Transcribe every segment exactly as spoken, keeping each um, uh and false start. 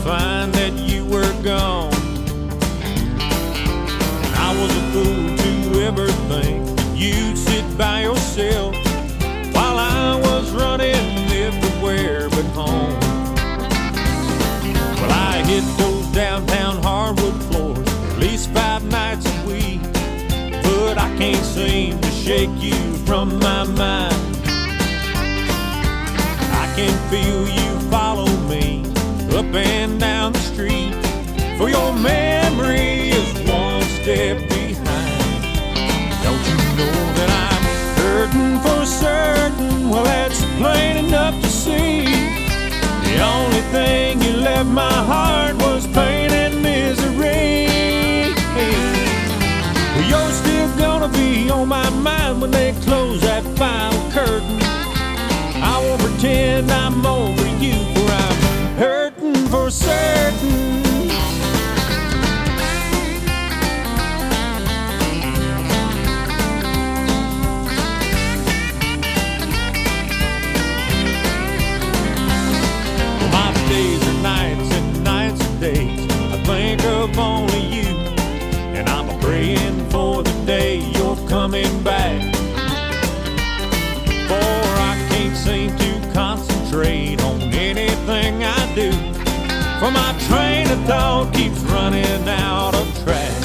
find that you were gone. And I was a fool to ever think that you'd sit by yourself while I was running everywhere but home. Well, I hit those downtown hardwood floors at least five nights a week, but I can't seem to shake you from my mind. I can feel you follow me up and down the street, for your memory is one step behind. Don't you know that I'm hurting for certain? Well, that's plain enough to see. The only thing you left my heart was pain and misery. Well, you're still gonna be on my mind when they close that final curtain. I won't pretend I'm over you, for I'm hurting for certain. Well, my days are nights and nights are days I think of only you, and I'm praying for the day you're coming back. For I can't seem to concentrate on anything I do, for my train of thought keeps running out of track.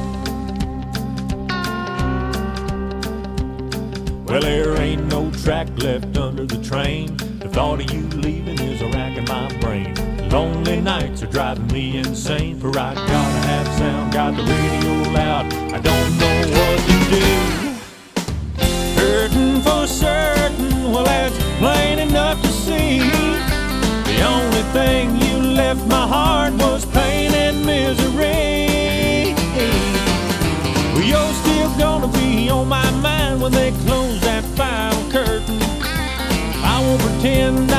Well, there ain't no track left under the train. The thought of you leaving is a rack in my brain. Lonely nights are driving me insane, for I gotta have sound, got the radio loud, I don't know what to do. Hurting for certain, well, that's plain enough to see. The only thing you left my heart was pain and misery. Well, you're still gonna be on my mind when they close that final curtain. I won't pretend